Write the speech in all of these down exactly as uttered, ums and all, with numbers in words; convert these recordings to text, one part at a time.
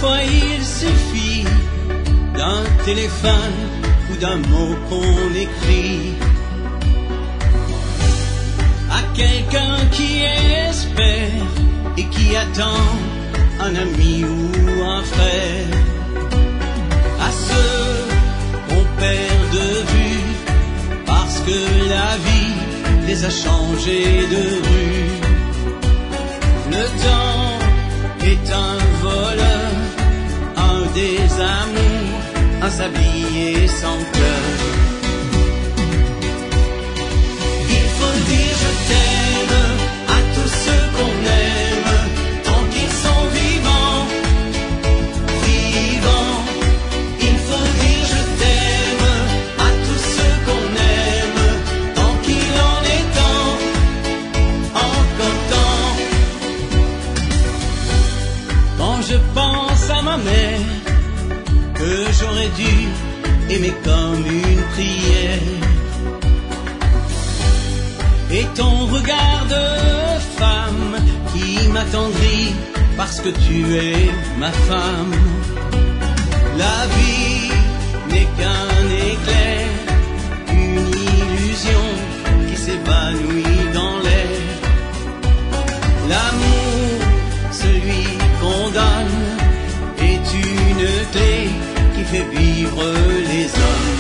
Parfois il suffit d'un téléphone ou d'un mot qu'on écrit à quelqu'un qui espère et qui attend un ami ou un frère, à ceux qu'on perd de vue parce que la vie les a changés de rue. Le temps est un voleur, un désamour, un sablier sans cœur. Il faut dire je t'aime à tous ceux qu'on aime, tant qu'ils sont vivants, vivants. Il faut dire je t'aime à tous ceux qu'on aime, tant qu'il en est temps, encore temps. Quand je pense à ma mère, que j'aurais dû aimer comme une prière, et ton regard de femme qui m'attendrit parce que tu es ma femme. La vie n'est qu'un éclair, une illusion qui s'évanouit dans l'air. L'amour, celui qu'on donne, est une clé qui fait vivre les hommes.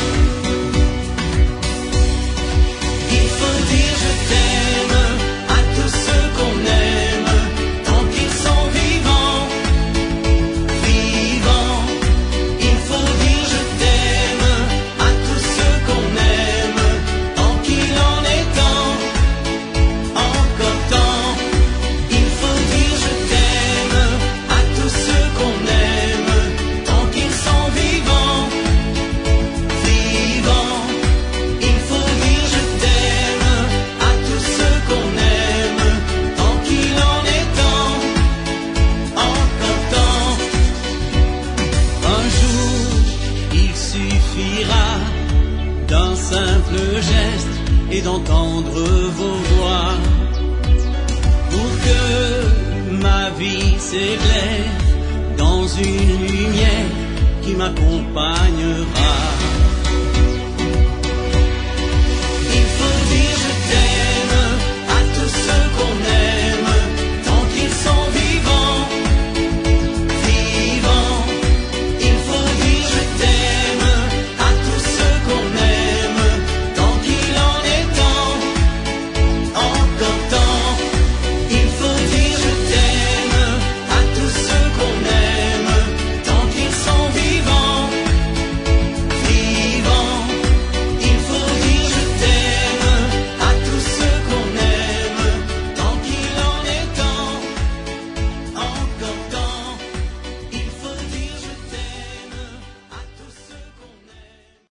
Il faut dire je t'aime à tous ceux qu'on aime, tant qu'ils sont vivants, vivants. Il faut dire je t'aime à tous ceux qu'on aime, tant qu'il en est temps, encore temps. Il faut dire je t'aime à tous ceux qu'on aime, tant qu'ils sont vivants, vivants. Il faut dire je t'aime à tous ceux qu'on aime, tant qu'il en est temps, encore temps. Un jour, il suffira d'un simple geste et d'entendre vos voix pour que ma vie s'éclaire dans une lumière qui m'accompagnera. Il faut dire je t'aime